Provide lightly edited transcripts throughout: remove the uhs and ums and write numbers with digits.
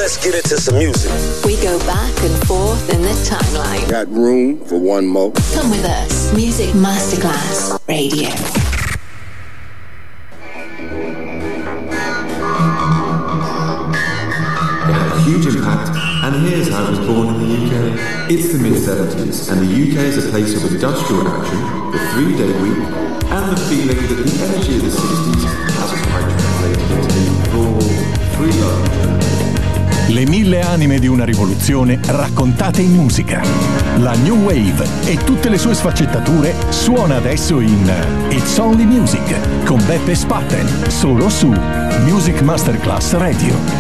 let's get into some music. We go back and forth in the timeline. Got room for one more? Come with us. Music Masterclass Radio. It had a huge impact, and here's how it was born in the UK. It's the mid-70s, and the UK is a place of industrial action, the 3-day week, and the feeling that the energy of the 60s hasn't quite translated into the full free love. Le 1000 anime di una rivoluzione raccontate in musica. La New Wave e tutte le sue sfaccettature suona adesso in It's Only Music con Beppe Spatten, solo su Music Masterclass Radio.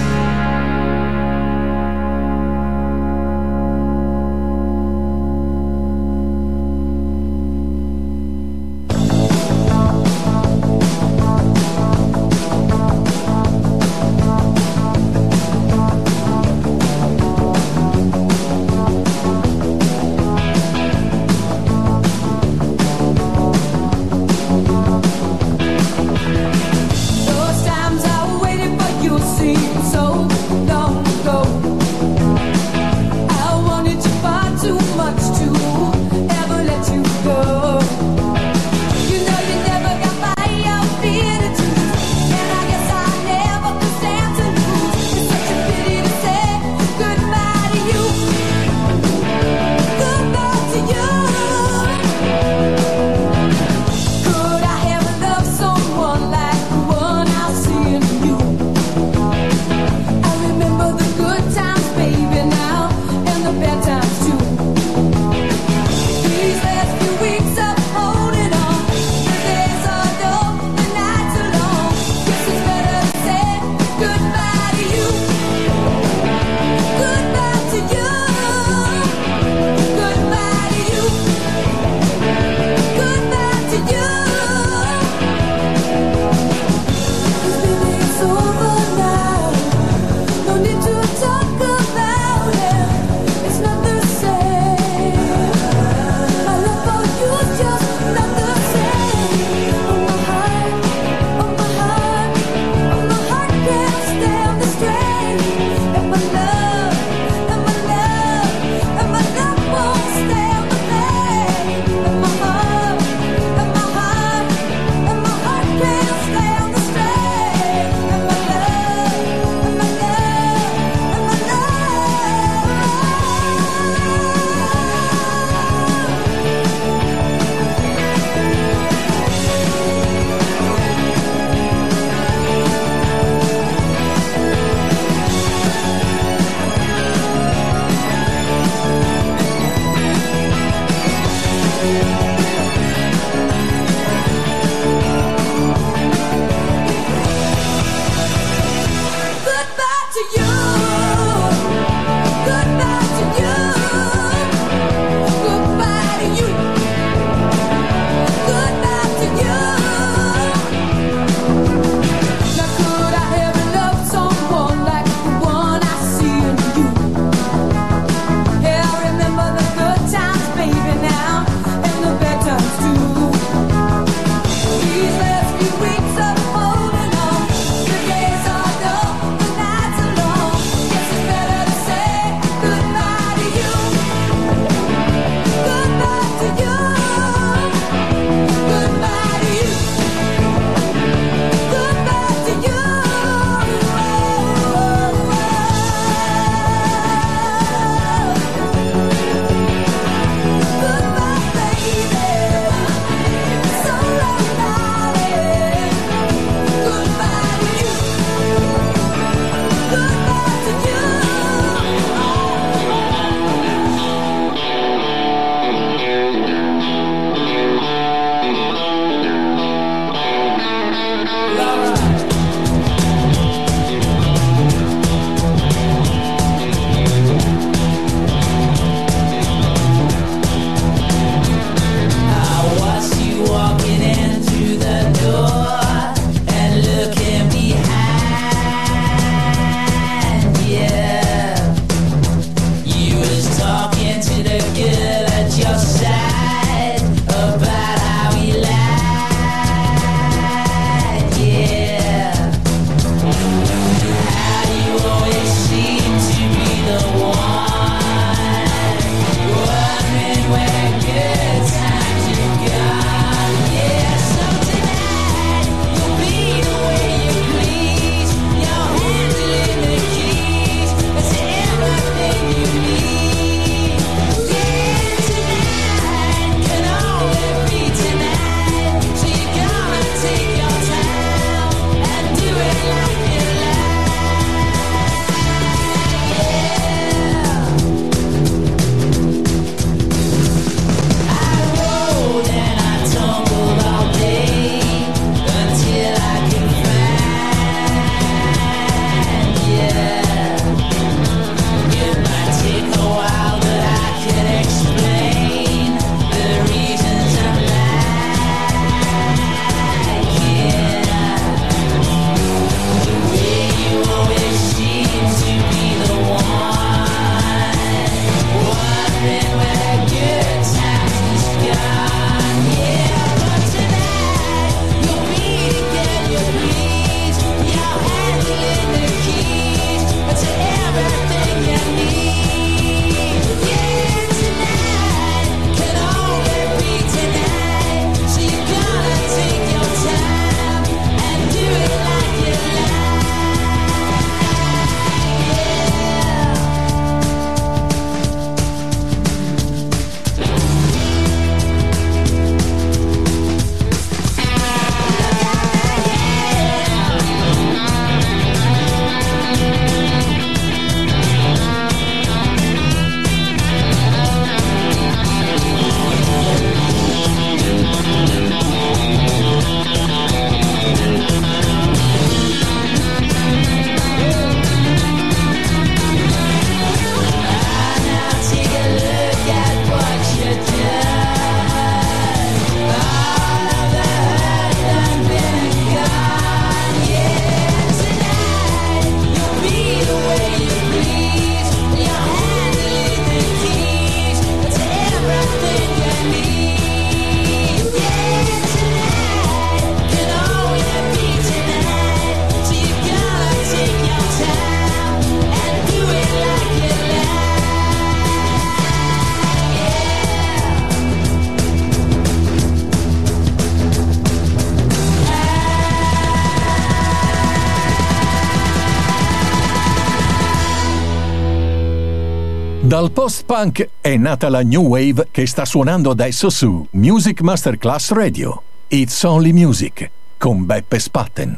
Dal post-punk è nata la New Wave che sta suonando adesso su Music Masterclass Radio. It's Only Music con Beppe Spatten.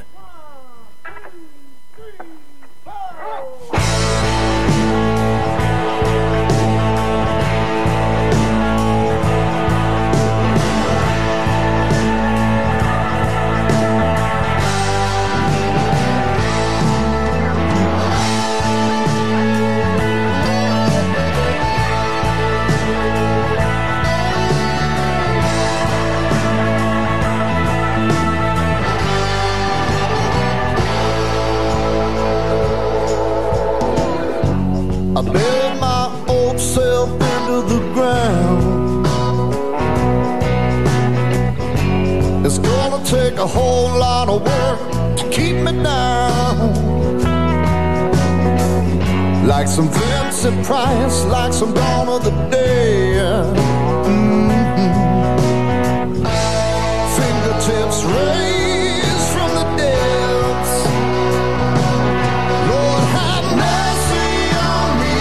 I buried my old self into the ground. It's gonna take a whole lot of work to keep me down. Like some Vincent Price, like some Dawn of the Day. Fingertips raised from the depths. Lord, have mercy on me.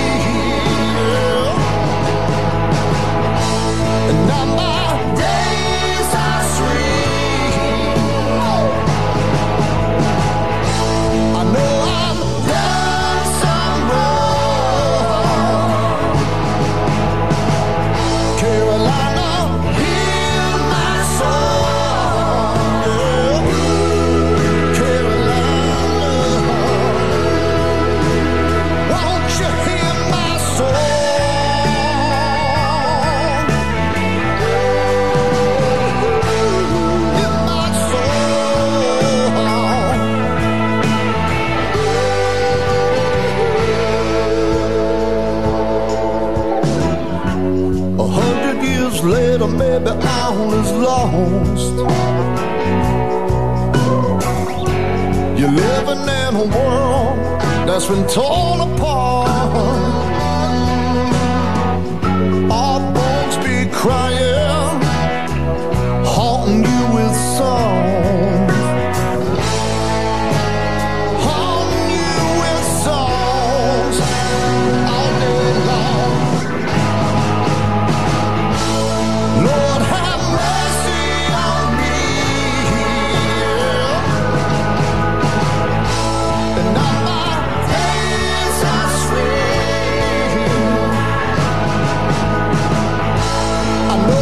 And now my days are sweet. I know I've done some wrong. Carolina, heal my soul. Carolina, won't you hear my soul? Hear my soul. 100 years later, maybe I was lost. You're living in a world that's been torn apart. Our bones be crying, haunting you with songs. Haunting you with songs all day long. Lord, have mercy on me. And now my days are sweet. I know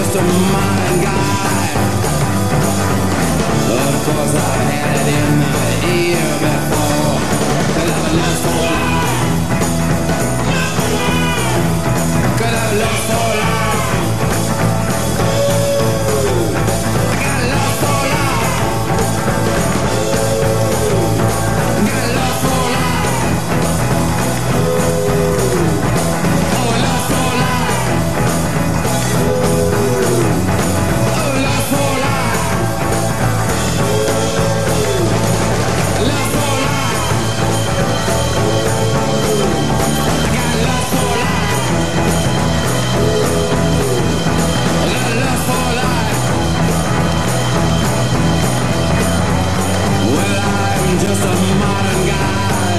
just a modern guy. Of course I've had it in my ear before. Could have a lust for life. Could have a lust for life. I got lust for life. I got lust for life. Oh, lust for life. Oh, lust for life. Lust for life. I got lust for life. I got lust for life. Well, I'm just a modern guy.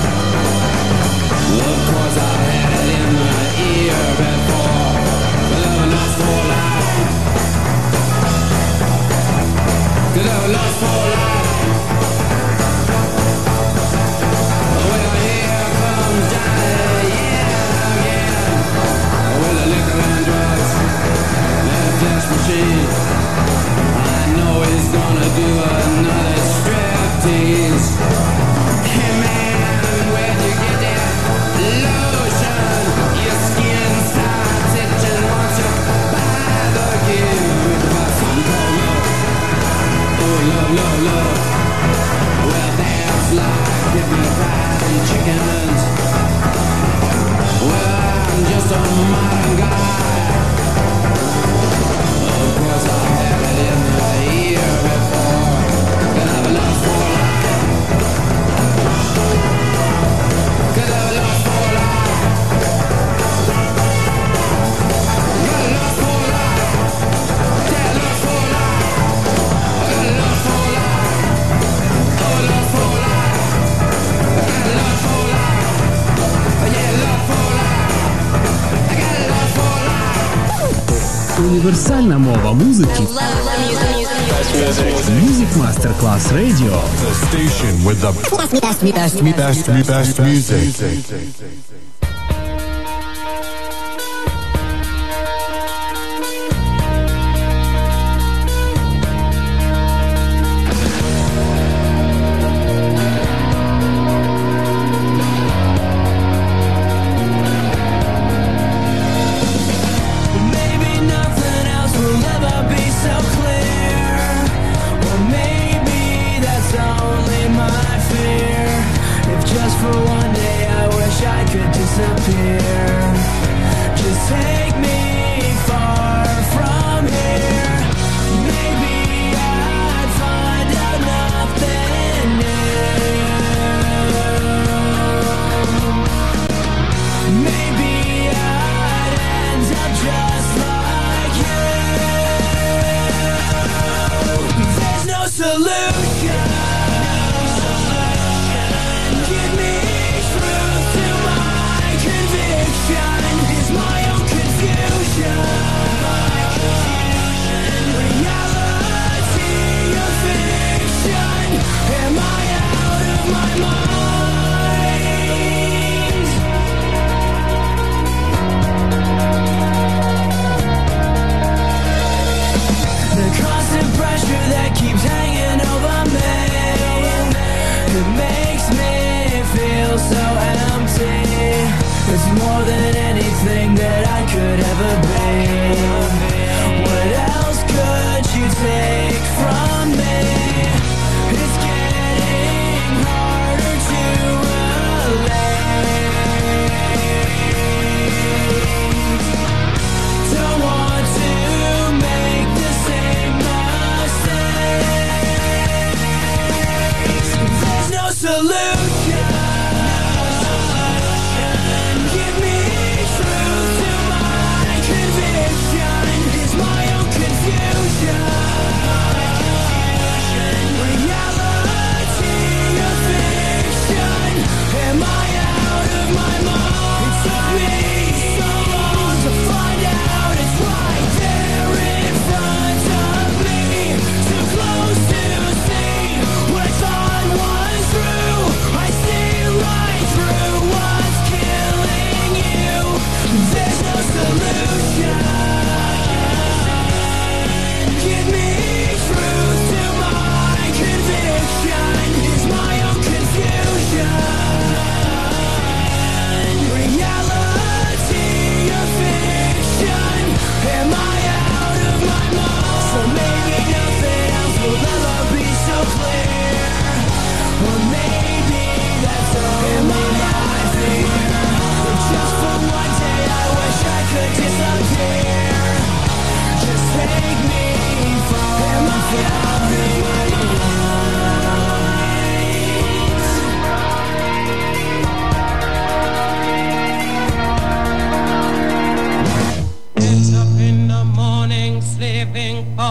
Of course I've had it in my ear before. Could have a lust for life. Could have a lust for life. Well, here comes Johnny, yeah, again. With the liquor and drugs and a flesh machine. I know he's gonna do another striptease. Hey man, when you get that lotion, your skin starts itching once you buy the gift. But some call love, oh love, love, love. Well, that's like hypnotizing chickens. Well, I'm just a modern guy. Of course I've had it in the ear before. Could have a lust for life. Could have a lust for life. Got a lust for life. Yeah, lust for life. Got a lust for life. Oh, lust for life. Got a lust for life. Yeah, lust for life. I got a lust for life. Універсальна мова музики. Music Masterclass Radio. The station with the best music. Maybe nothing else will ever be so clear. Or maybe that's only my fear. If just for one day I wish I could disappear. Just take me far from here. Maybe I'd find out nothing new. Maybe I'd end up just like you. There's no solution. Give me truth to my conviction. Is my own confusion.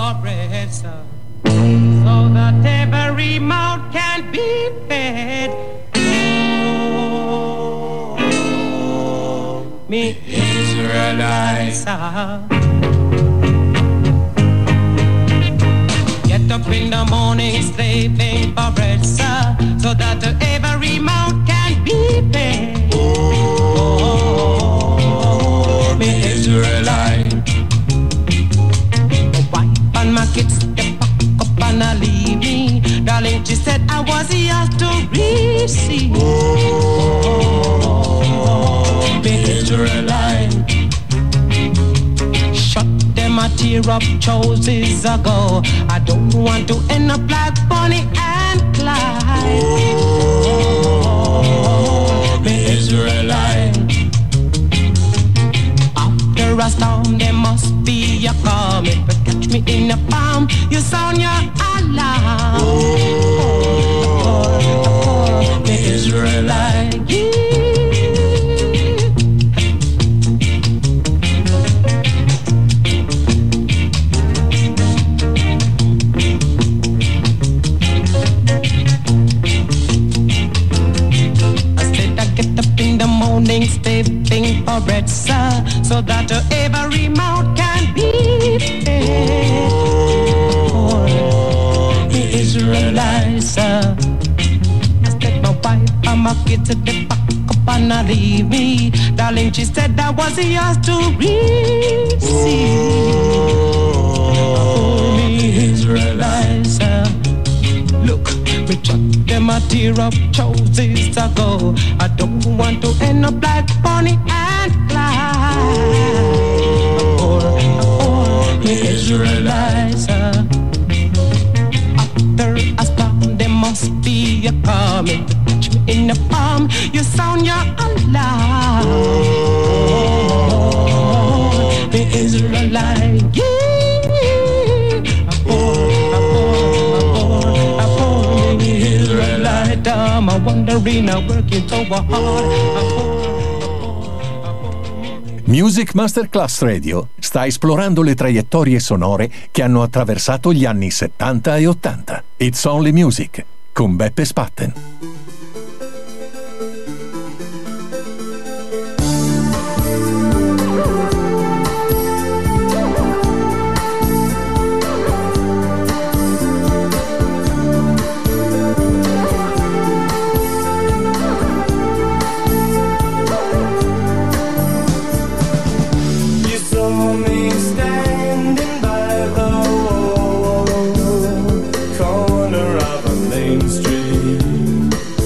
for bread, sir, so that every mouth can be fed. Oh, me Israelites, get up in the morning slaving for bread, sir, so that every mouth can be fed. Oh, me Israelite. My wife and my kids, they pack up and leave me. Darling, she said I was yours to receive. Oh, me Israelite. Shut them a tear up choices ago. I don't want to end up like Bonnie and Clyde. Oh, me Israelite. After a storm, there must be a calm. If you catch me in a palm, you sound your alarm. Oh, me Israelite. Slaving for bread, sir, so that every mouth can be fed. Oh, the Israelites, sir. I said my wife and my kids at the back up and leave me. Darling, she said that was yours to receive. Oh, the Israelites, sir. Look, we chuck them a tear up choices ago. I don't want to end up like Bonnie and Clyde. The Israelites, after a storm, there must be a calm. If you catch me in the palm, you sound your alarm. The Israelites, I'm wondering, I'm working so hard. Music Masterclass Radio sta esplorando le traiettorie sonore che hanno attraversato gli anni 70 e 80. It's Only Music con Beppe Spatten. Corner of a main street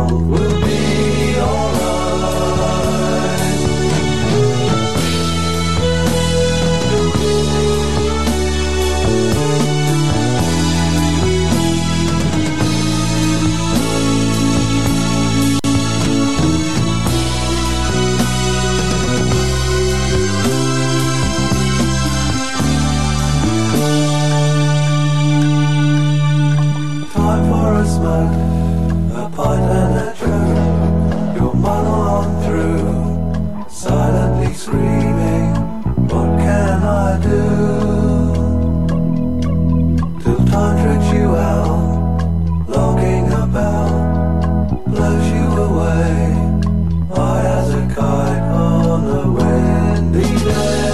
world will be alright. Time for a smoke, a pint and a joke. You'll muddle on through, silently screaming, what can I do? Till time tricks you out, longing about, blows you away, high as a kite on a windy day.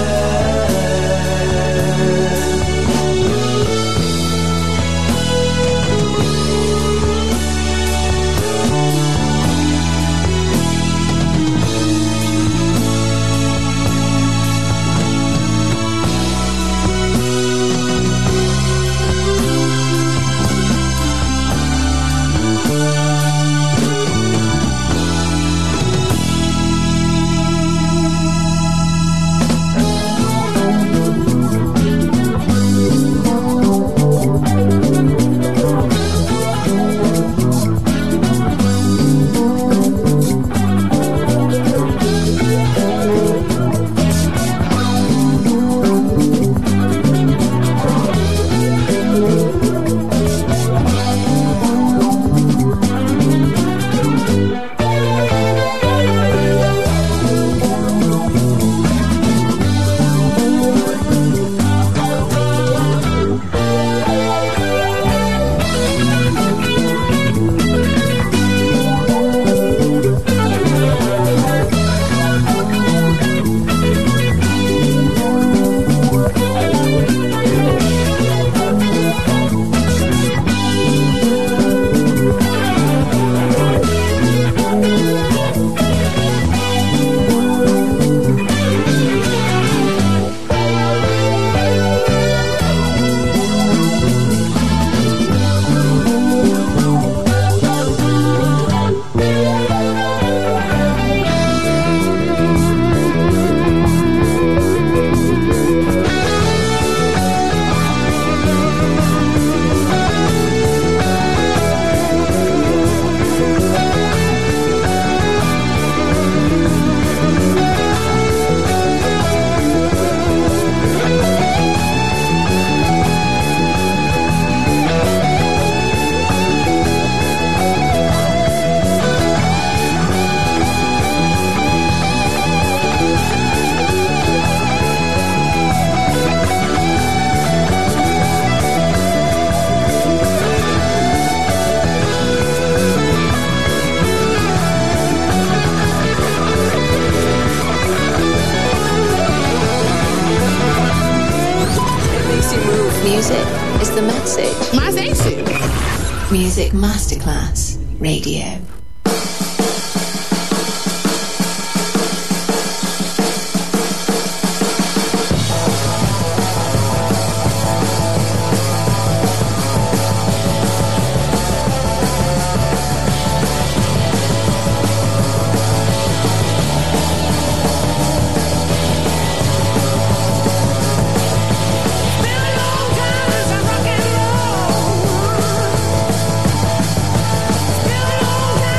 Music is the message. My station. Music Masterclass Radio. Been a long time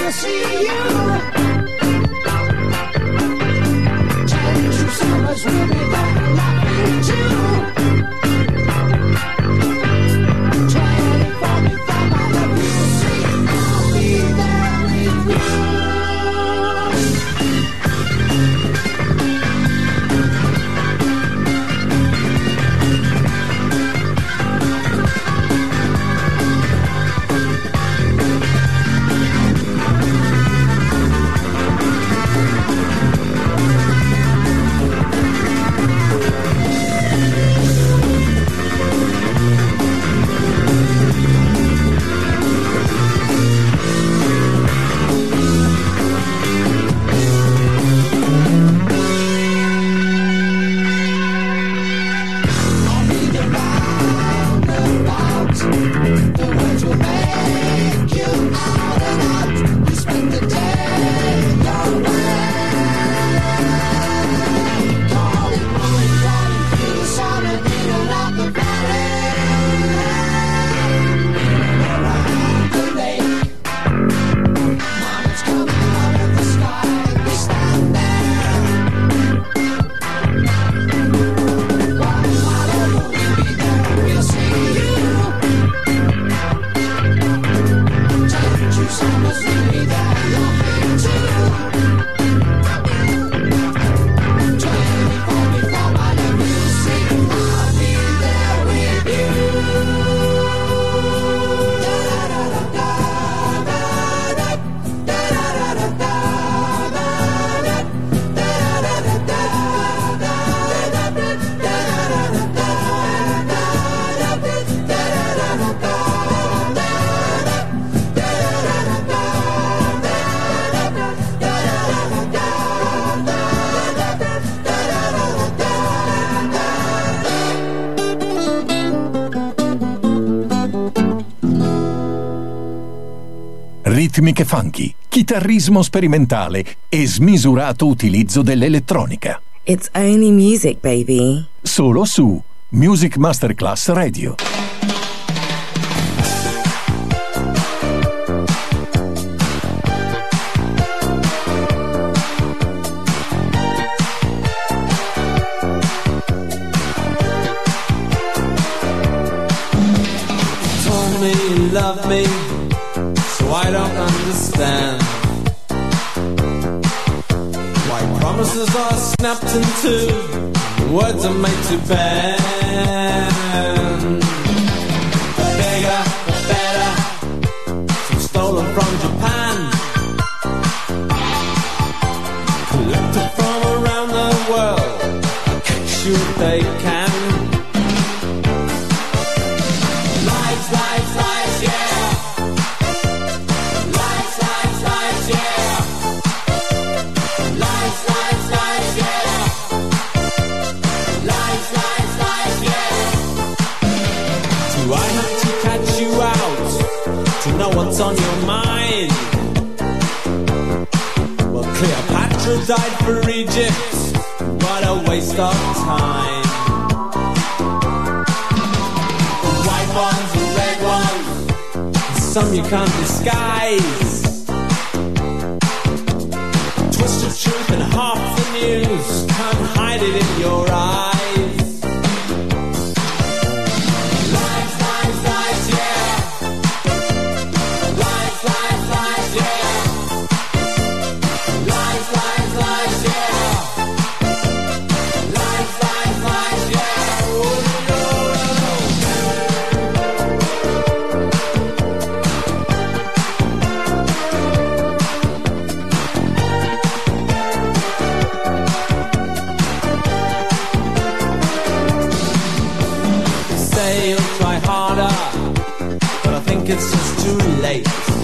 we'll see you. Change you summers will be there, loving too. 24 before my love, you'll see. I'll be there with you. Ritmiche funky, chitarrismo sperimentale e smisurato utilizzo dell'elettronica. It's only music, baby. Solo su Music Masterclass Radio. Told me you love me, so I don't understand why promises are snapped in two, words are made to bend. The bigger, the better, some stolen from Japan, collected from around the world, catch you if they can. Lies, lies, lies, yeah. Lies, lies, lies, yeah. Lies, lies, lies, yeah. Lies, lies, lies, yeah. Do I have to catch you out to know what's on your mind? Well, Cleopatra died for Egypt. What a waste of time. The white ones, the red ones, some you can't disguise. Twist of truth and half the news, can't hide it in your eyes. Lies, lies, lies, yeah. Lies, lies, lies, yeah. Lies, lies, lies, yeah. Lies, lies, lies, yeah. Oh, no, no. Say you'll try harder, but I think it's just too late.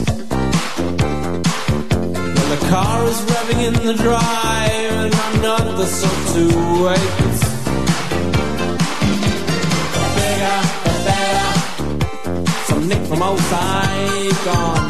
Well, the car is revving in the drive, and I'm not the sort to wait. The bigger, the better, some nick from old Saigon,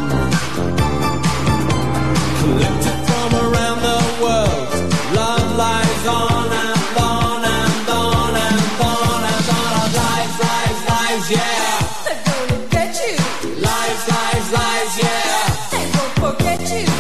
collected from around the world. Love lies on and on and on and on and on. Lies, lies, lies, yeah. They're gonna get you. Lies, lies, lies, yeah. They won't forget you.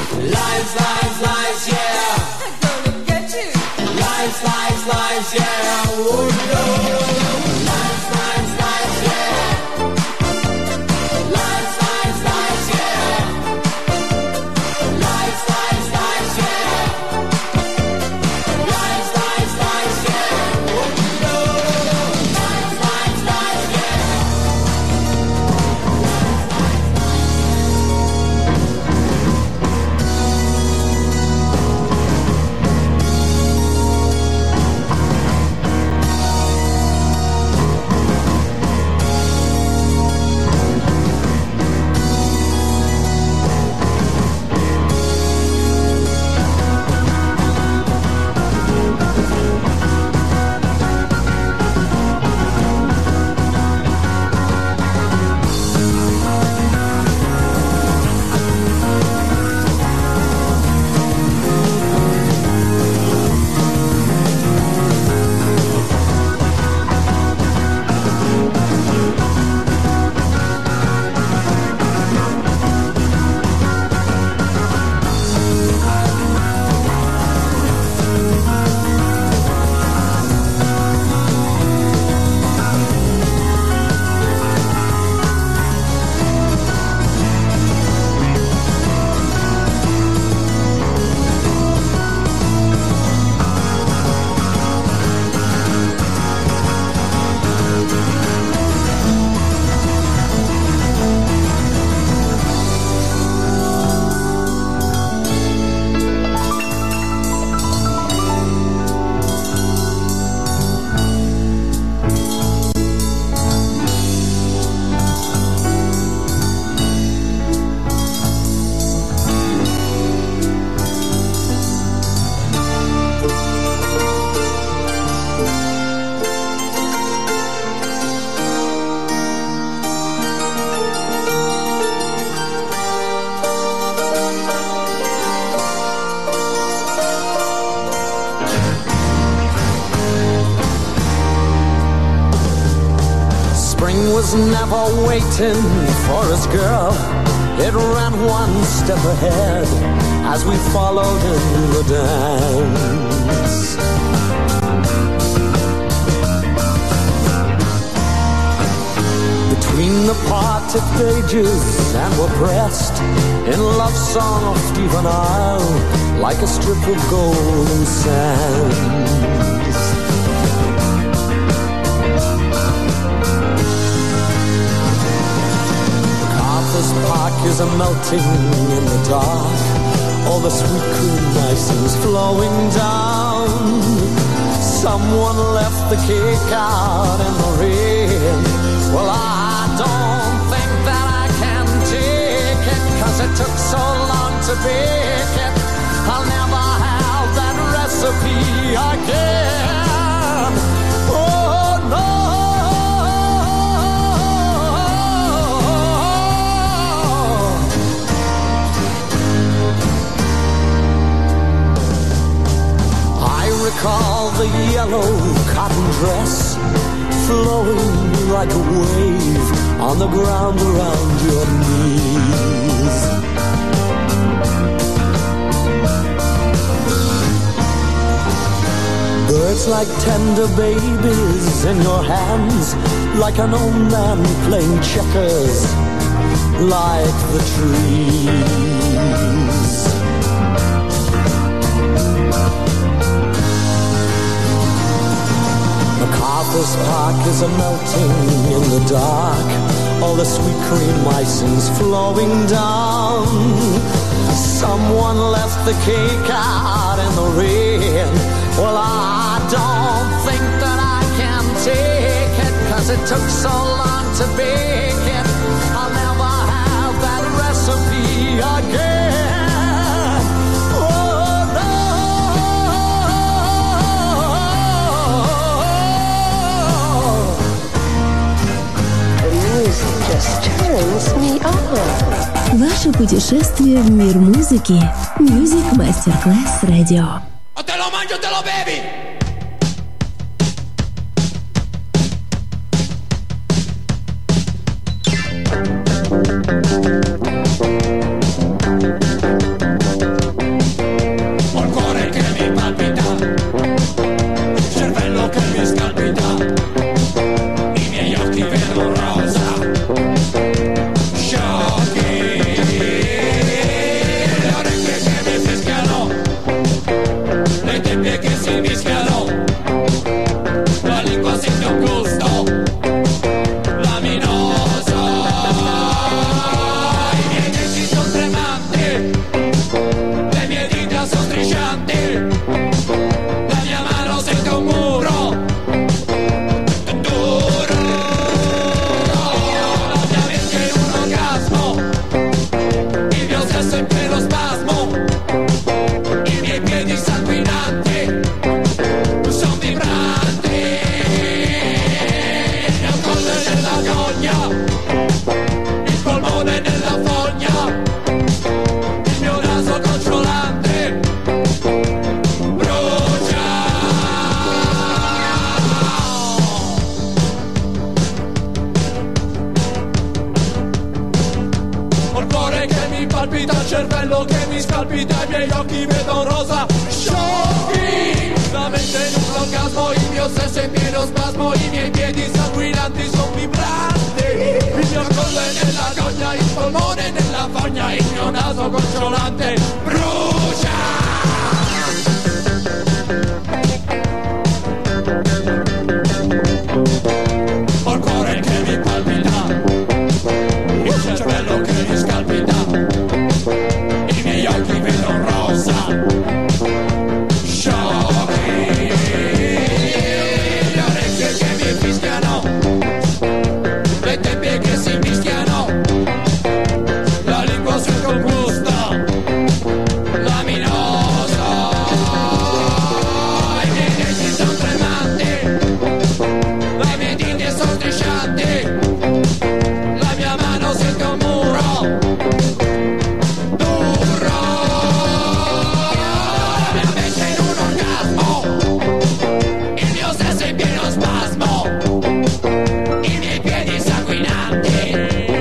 was never waiting for his girl. It ran one step ahead as we followed in the dance. Between the parted pages and were pressed in love song of Stephen Isle like a strip of golden sands. MacArthur's Park is a melting in the dark, all the sweet cream icing's flowing down. Someone left the cake out in the rain. Well, I don't think that I can take it, 'cause it took so long to bake it. I'll never have that recipe again. Oh, no. I recall the yellow cotton dress flowing like a wave on the ground around your knees. Birds like tender babies in your hands, like an old man playing checkers, like the trees. MacArthur's Park is a melting in the dark, all the sweet cream icing's flowing down. Someone left the cake out in the rain. Well, I don't think that I can take it, 'cause it took so long to bake it. I'll never have that recipe again. Oh, no. The music just turns me on. Ваше путешествие в мир музыки. Music Masterclass Radio. O te lo mangio o te lo bevi! Ho il cuore che mi palpita, il cervello che mi scalpita, i miei occhi vedono rosa, sciocchi, le orecchie che mi fischiano, le tempie che si mischiano, la lingua sente un gusto laminoso, i miei denti sono tremanti, le mie dita sono striscianti, la mia mano sente un muro duro, la mia mente è un orgasmo, il mio sesso è in pieno spasmo, i miei piedi sanguinanti sono vibranti, il mio collo è nella gogna, il polmone è nella fogna, il mio naso gocciolante brucia. Ho il cuore che mi palpita, il cervello che mi scalpita, i miei occhi vedono rosa, sciocchi, la mente in un orgasmo, il mio sesso è in pieno spasmo, i miei piedi sanguinanti sono vibranti, il mio collo è nella gogna, il polmone è nella fogna, il mio naso gocciolante brucia. Ho il cuore che mi palpita, il cervello che mi scalpita, i miei occhi vedono rosa, sciocchi, le orecchie che mi fischiano, le tempie che si mischiano, la lingua sul gusto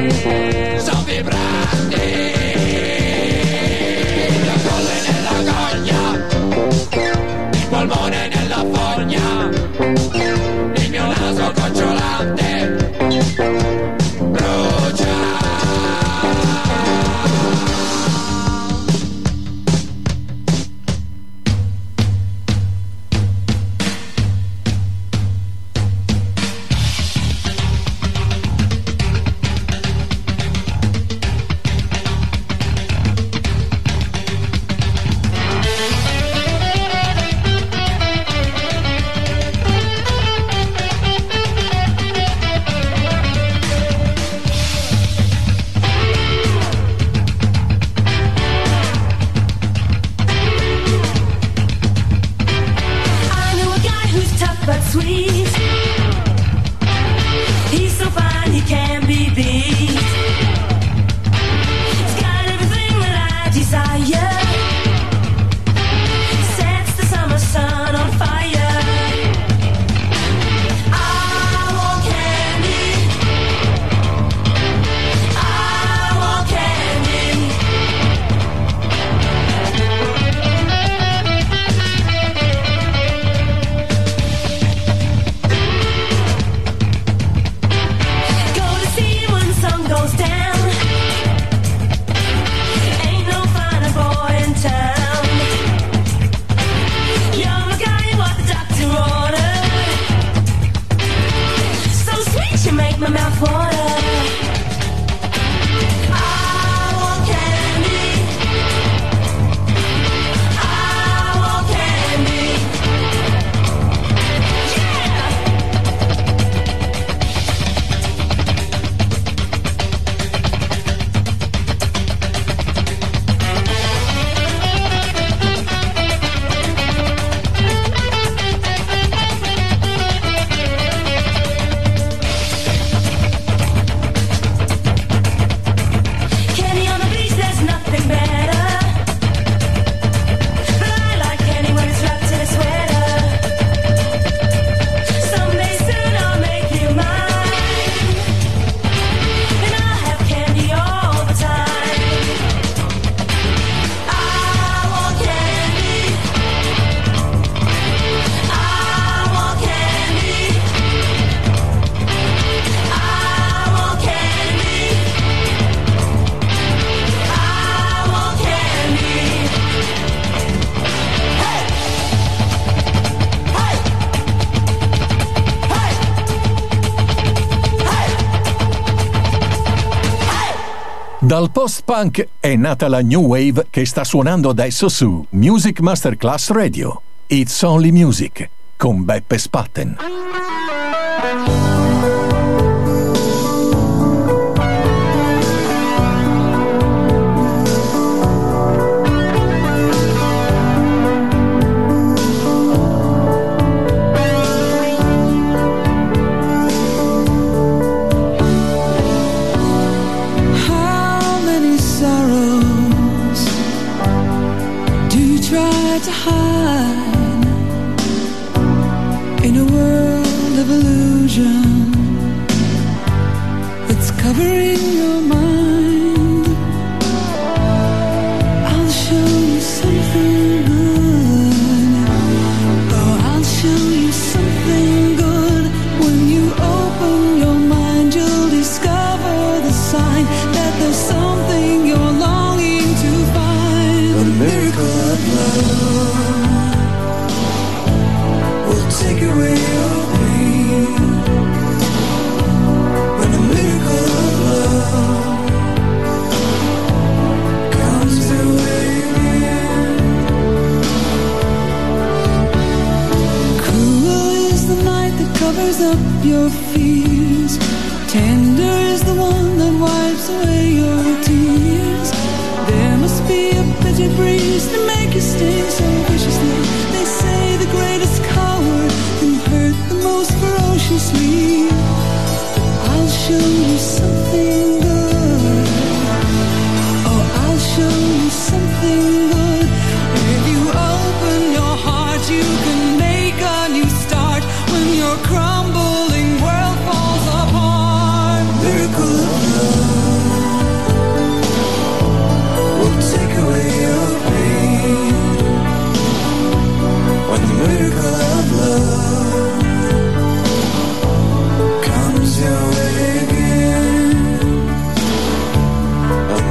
sono vibranti, la colle nella gogna, il polmone nella fogna, il mio naso gocciolante brucia. Dal post-punk è nata la new wave che sta suonando adesso su Music Masterclass Radio. It's Only Music con Beppe Spatten. To hide in a world of illusion that's covering your mind. I'll show you something good. Oh, I'll show you something good. When you open your mind, you'll discover the sign that there's something you're longing to find. A miracle of love. Take away your pain. When a miracle of love comes to within. Cruel is the night that covers up your fears. Tender is the one that wipes away your tears. There must be a bitter breeze to make you sting so viciously. They say the greatest coward can hurt the most ferociously. I'll show you something good. Oh, I'll show you something good. If you open your heart, you can make a new start. When your crumbling world falls apart. Miracle of love.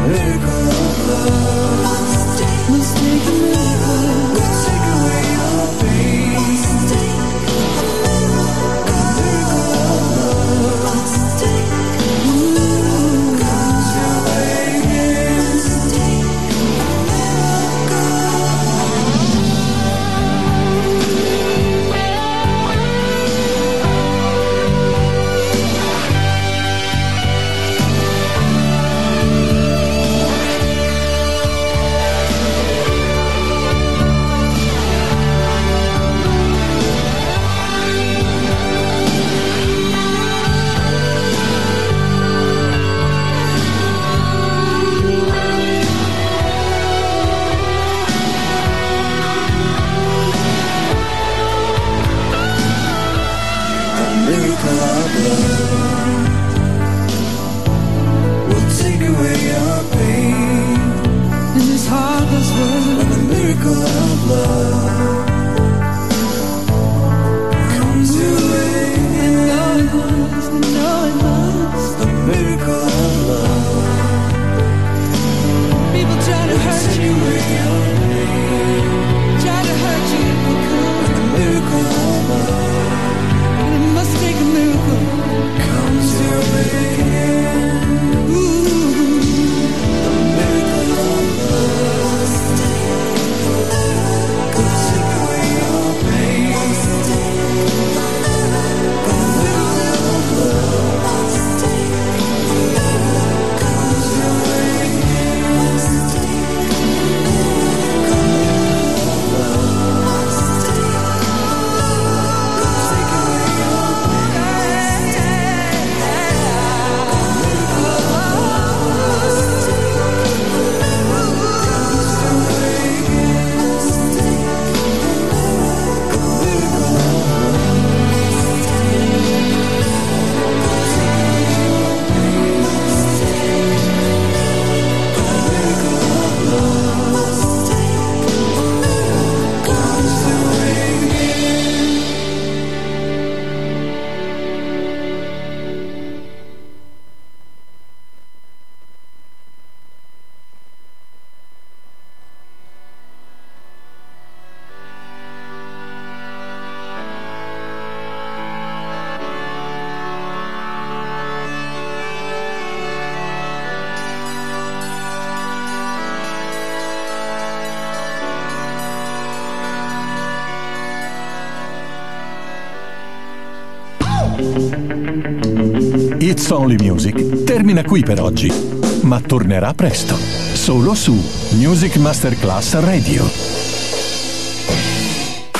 It's Only Music termina qui per oggi, ma tornerà presto, solo su Music Masterclass Radio.